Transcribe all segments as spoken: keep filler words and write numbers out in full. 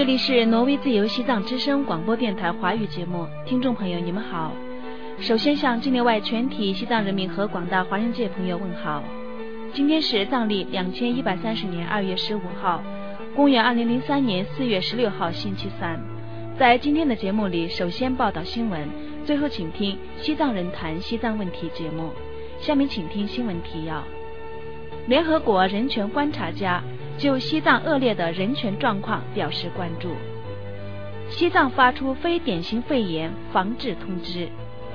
这里是挪威自由西藏之声广播电台华语节目，听众朋友你们好。首先向境内外全体西藏人民和广大华人界朋友问好。今天是藏历两千一百三十年二月十五号，公元二零零三年四月十六号星期三。在今天的节目里，首先报道新闻，最后请听西藏人谈西藏问题节目。下面请听新闻提要。联合国人权观察家就西藏恶劣的人权状况表示关注。西藏发出非典型肺炎防治通知。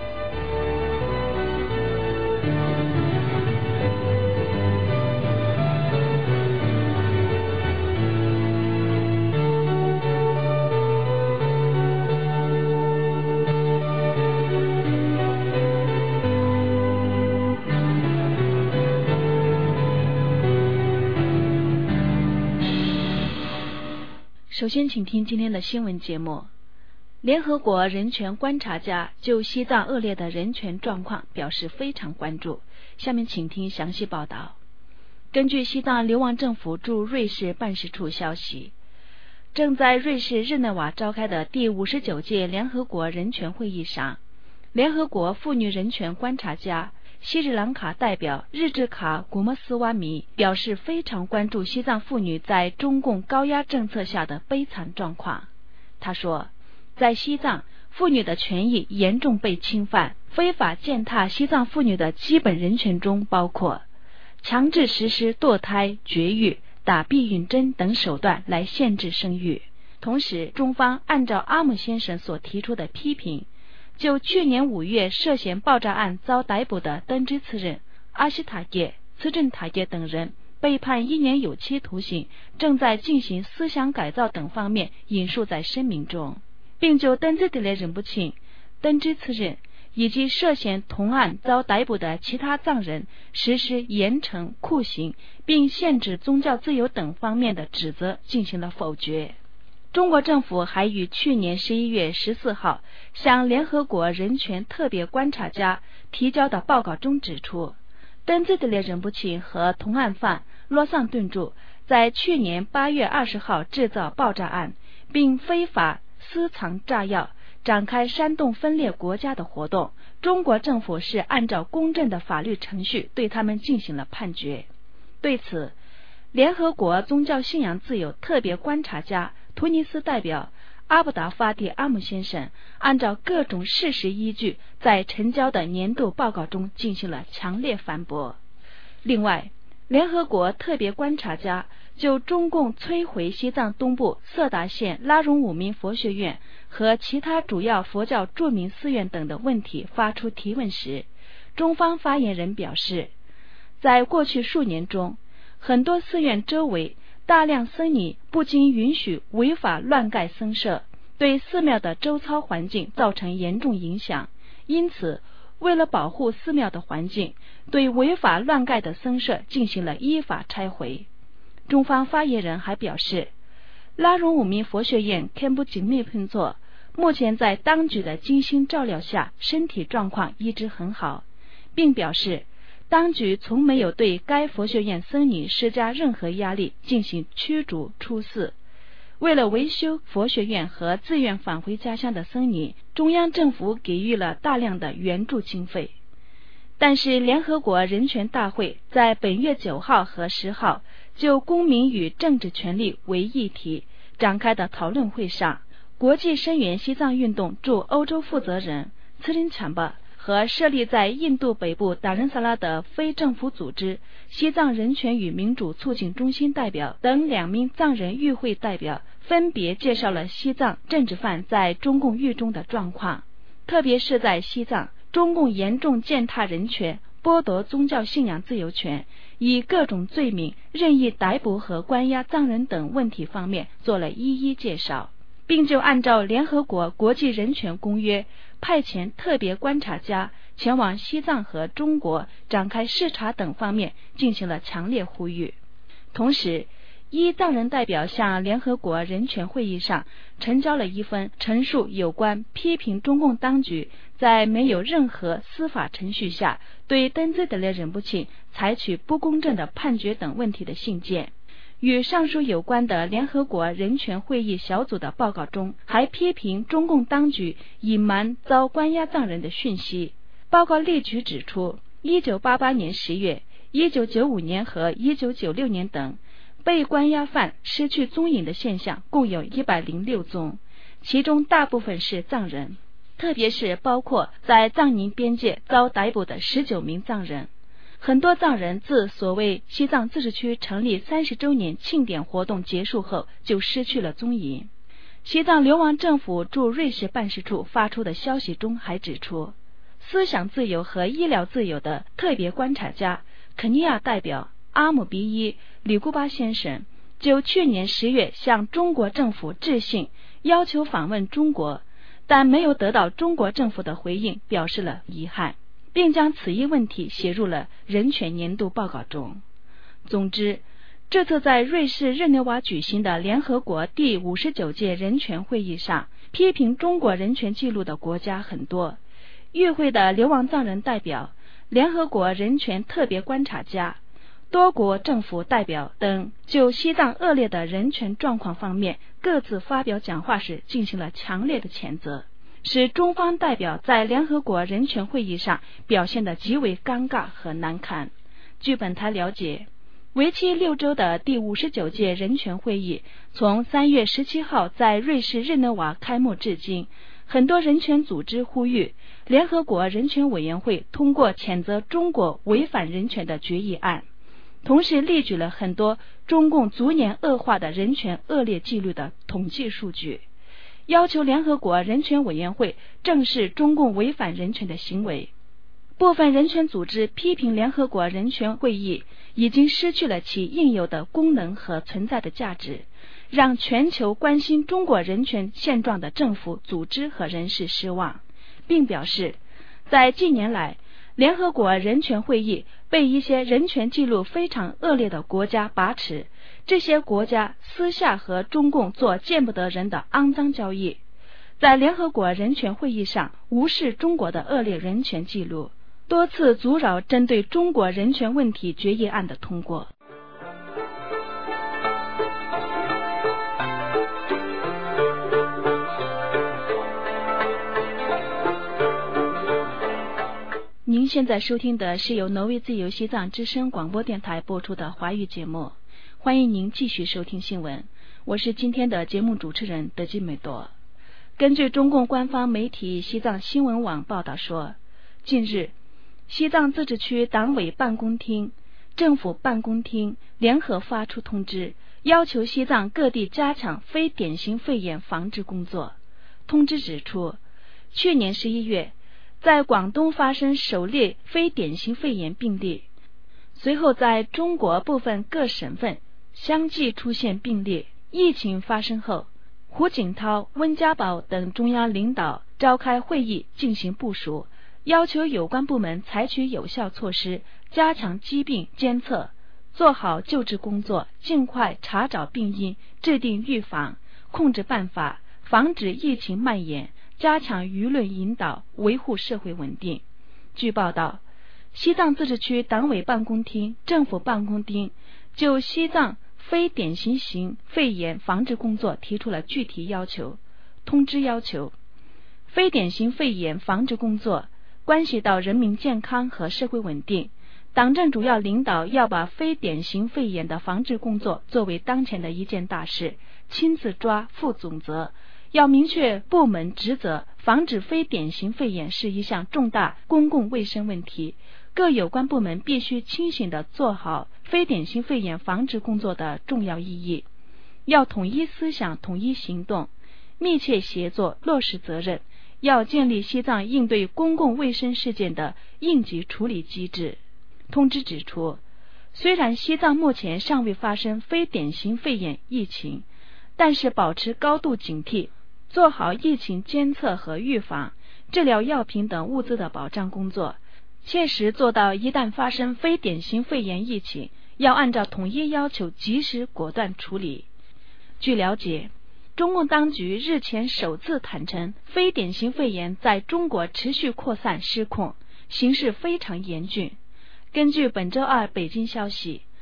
首先请听今天的新闻节目。联合国人权观察家就西藏恶劣的人权状况表示非常关注。下面请听详细报道。根据西藏流亡政府驻瑞士办事处消息，正在瑞士日内瓦召开的第五十九届联合国人权会议上，联合国妇女人权观察家西日兰卡代表日志卡古莫斯瓦米表示非常关注西藏妇女在中共高压政策下的悲惨状况。他说，在西藏，妇女的权益严重被侵犯，非法践踏西藏妇女的基本人权中包括强制实施堕胎、绝育、打避孕针等手段来限制生育。同时，中方按照阿姆先生所提出的批评，就去年五月涉嫌爆炸案遭逮捕的登芝次仁、阿西塔耶、次正塔耶等人被判一年有期徒刑，正在进行思想改造等方面引述在声明中，并就登芝德列仁不钦、登芝次仁以及涉嫌同案遭逮捕的其他藏人实施严惩、酷刑并限制宗教自由等方面的指责进行了否决。中国政府还于去年十一月十四号向联合国人权特别观察家提交的报告中指出，登芝德列仁不钦和同案犯洛桑顿柱在去年八月二十号制造爆炸案，并非法私藏炸药，展开煽动分裂国家的活动。中国政府是按照公正的法律程序对他们进行了判决。对此，联合国宗教信仰自由特别观察家突尼斯代表阿布达法蒂阿姆先生按照各种事实依据，在呈交的年度报告中进行了强烈反驳。另外，联合国特别观察家就中共摧毁西藏东部色达县拉荣五民佛学院和其他主要佛教著名寺院等的问题发出提问时，中方发言人表示，在过去数年中，很多寺院周围大量僧尼不经允许违法乱盖僧舍，对寺庙的周遭环境造成严重影响。因此，为了保护寺庙的环境，对违法乱盖的僧舍进行了依法拆毁。中方发言人还表示，拉荣五民佛学院堪布紧密拼错，目前在当局的精心照料下，身体状况一直很好，并表示当局从没有对该佛学院僧尼施加任何压力进行驱逐出寺。为了维修佛学院和自愿返回家乡的僧尼，中央政府给予了大量的援助经费。但是联合国人权大会在本月九号和十号就公民与政治权利为议题展开的讨论会上，国际声援西藏运动驻欧洲负责人茨林产巴和设立在印度北部达仁萨拉的非政府组织西藏人权与民主促进中心代表等两名藏人与会代表分别介绍了西藏政治犯在中共狱中的状况，特别是在西藏，中共严重践踏人权，剥夺宗教信仰自由权，以各种罪名任意逮捕和关押藏人等问题方面做了一一介绍，并就按照联合国国际人权公约派遣特别观察家前往西藏和中国展开视察等方面进行了强烈呼吁。同时，一藏人代表向联合国人权会议上呈交了一份陈述有关批评中共当局在没有任何司法程序下对登芝德列仁不钦采取不公正的判决等问题的信件。 与上述有关的联合国人权会议小组的报告中，还批评中共当局隐瞒遭关押藏人的讯息。报告列举指出，一九八八年十月、一九九五年和一九九六年等被关押犯失去踪影的现象共有一百零六宗，其中大部分是藏人，特别是包括在藏宁边界遭逮捕的十九名藏人。很多藏人自所谓西藏自治区成立三十周年庆典活动结束后就失去了踪影。西藏流亡政府驻瑞士办事处发出的消息中还指出，思想自由和医疗自由的特别观察家肯尼亚代表阿姆比伊里古巴先生就去年十月向中国政府致信，要求访问中国，但没有得到中国政府的回应，表示了遗憾，并将此一问题写入了人权年度报告中。总之，这次在瑞士日内瓦举行的联合国第五十九届人权会议上，批评中国人权记录的国家很多。与会的流亡藏人代表、联合国人权特别观察家、多国政府代表等就西藏恶劣的人权状况方面各自发表讲话时进行了强烈的谴责，使中方代表在联合国人权会议上表现得极为尴尬和难堪。据本台了解，为期六周的第五十九届人权会议从三月十七号在瑞士日内瓦开幕至今，很多人权组织呼吁联合国人权委员会通过谴责中国违反人权的决议案，同时列举了很多中共逐年恶化的人权恶劣记录的统计数据，要求联合国人权委员会正视中共违反人权的行为。部分人权组织批评联合国人权会议已经失去了其应有的功能和存在的价值，让全球关心中国人权现状的政府、组织和人士失望，并表示，在近年来，联合国人权会议被一些人权记录非常恶劣的国家把持，这些国家私下和中共做见不得人的肮脏交易，在联合国人权会议上无视中国的恶劣人权记录，多次阻扰针对中国人权问题决议案的通过。您现在收听的是由挪威自由西藏之声广播电台播出的华语节目，欢迎您继续收听新闻，我是今天的节目主持人德基美多。根据中共官方媒体西藏新闻网报道说，近日西藏自治区党委办公厅、政府办公厅联合发出通知，要求西藏各地加强非典型肺炎防治工作。通知指出，去年十一月在广东发生首例非典型肺炎病例，随后在中国部分各省份相继出现病例。疫情发生后，胡锦涛、温家宝等中央领导召开会议进行部署，要求有关部门采取有效措施，加强疾病监测，做好救治工作，尽快查找病因，制定预防、控制办法，防止疫情蔓延，加强舆论引导，维护社会稳定。据报道，西藏自治区党委办公厅、政府办公厅就西藏非典型型肺炎防治工作提出了具体要求。通知要求，非典型肺炎防治工作关系到人民健康和社会稳定，党政主要领导要把非典型肺炎的防治工作作为当前的一件大事，亲自抓、负总责，要明确部门职责，防止非典型肺炎是一项重大公共卫生问题，各有关部门必须清醒地做好非典型肺炎防治工作的重要意义，要统一思想、统一行动，密切协作，落实责任，要建立西藏应对公共卫生事件的应急处理机制。通知指出，虽然西藏目前尚未发生非典型肺炎疫情，但是保持高度警惕，做好疫情监测和预防、治疗药品等物资的保障工作，切实做到一旦发生非典型肺炎疫情，要按照统一要求及时果断处理。据了解，中共当局日前首次坦承非典型肺炎在中国持续扩散失控，形势非常严峻。根据本周二北京消息，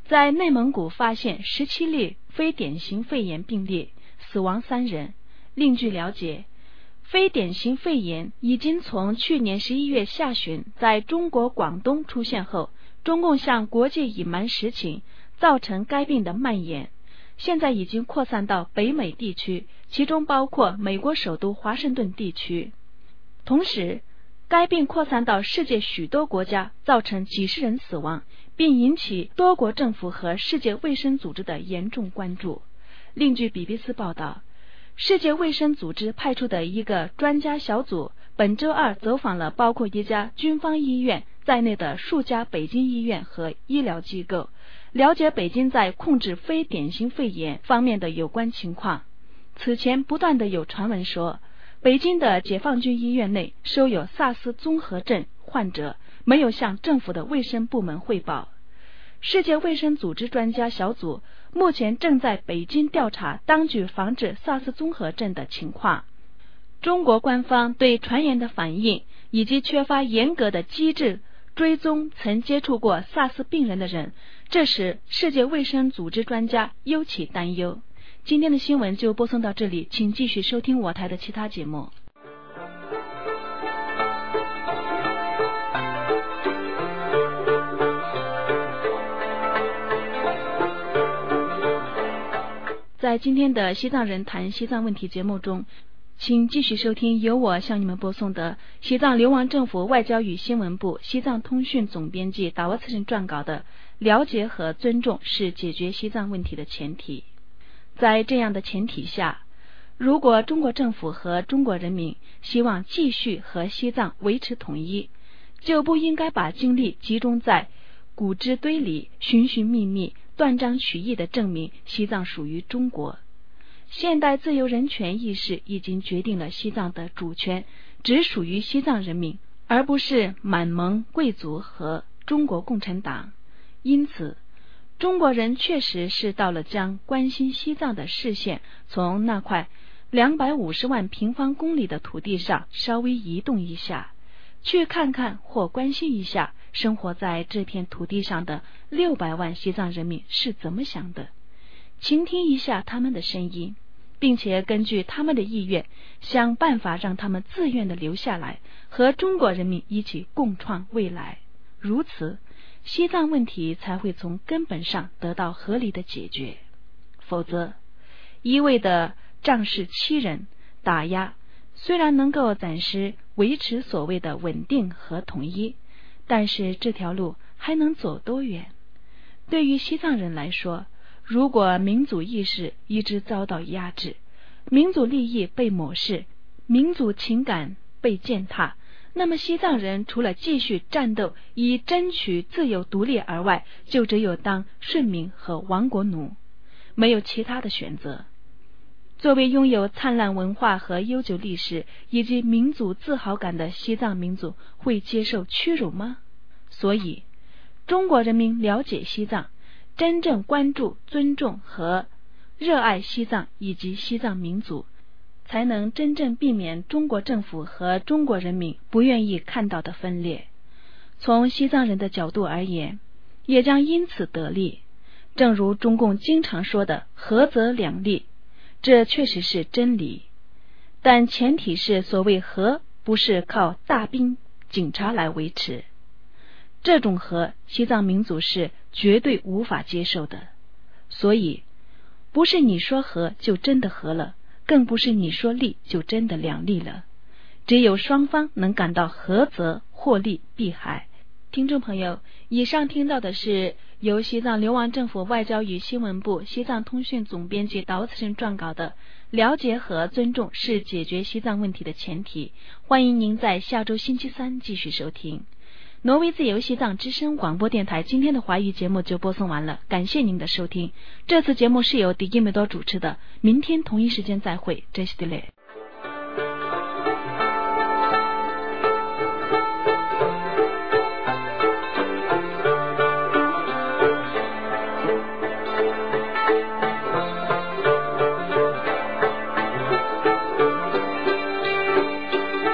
在内蒙古发现十七例非典型肺炎病例，死亡三人。另据了解，非典型肺炎已经从去年十一月下旬在中国广东出现后，中共向国际隐瞒实情，造成该病的蔓延。现在已经扩散到北美地区，其中包括美国首都华盛顿地区。同时，该病扩散到世界许多国家，造成几十人死亡，并引起多国政府和世界卫生组织的严重关注。另据 B B C 报道，世界卫生组织派出的一个专家小组本周二走访了包括一家军方医院在内的数家北京医院和医疗机构，了解北京在控制非典型肺炎方面的有关情况。此前不断的有传闻说，北京的解放军医院内收有萨斯综合症患者，没有向政府的卫生部门汇报。世界卫生组织专家小组目前正在北京调查当局防治萨斯综合症的情况。中国官方对传言的反应以及缺乏严格的机制追踪曾接触过萨斯病人的人，这使世界卫生组织专家尤其担忧。今天的新闻就播送到这里，请继续收听我台的其他节目。在今天的西藏人谈西藏问题节目中，请继续收听由我向你们播送的西藏流亡政府外交与新闻部西藏通讯总编辑达沃次仁撰稿的了解和尊重是解决西藏问题的前提。在这样的前提下，如果中国政府和中国人民希望继续和西藏维持统一，就不应该把精力集中在骨汁堆里寻寻觅觅断章取义的证明西藏属于中国。现代自由人权意识已经决定了西藏的主权只属于西藏人民，而不是满蒙贵族和中国共产党。因此，中国人确实是到了将关心西藏的视线从那块两百五十万平方公里的土地上稍微移动一下，去看看或关心一下生活在这片土地上的六百万西藏人民是怎么想的，倾听一下他们的声音，并且根据他们的意愿想办法让他们自愿的留下来，和中国人民一起共创未来。如此，西藏问题才会从根本上得到合理的解决。否则，一味的仗势欺人、打压，虽然能够暂时维持所谓的稳定和统一，但是这条路还能走多远？对于西藏人来说，如果民族意识一直遭到压制，民族利益被抹视，民族情感被践踏，那么西藏人除了继续战斗以争取自由独立而外，就只有当顺民和亡国奴，没有其他的选择。作为拥有灿烂文化和悠久历史以及民族自豪感的西藏民族会接受屈辱吗？所以，中国人民了解西藏，真正关注、尊重和热爱西藏以及西藏民族，才能真正避免中国政府和中国人民不愿意看到的分裂。从西藏人的角度而言，也将因此得利。正如中共经常说的合则两利，这确实是真理，但前提是所谓和不是靠大兵警察来维持，这种和西藏民族是绝对无法接受的。所以不是你说和就真的和了，更不是你说利就真的两利了，只有双方能感到和则获利避害。听众朋友，以上听到的是由西藏流亡政府外交与新闻部西藏通讯总编辑达沃次仁撰稿的了解和尊重是解决西藏问题的前提。欢迎您在下周星期三继续收听挪威自由西藏之声广播电台。今天的华语节目就播送完了，感谢您的收听。这次节目是由迪基梅多主持的，明天同一时间再会，这是迪雷。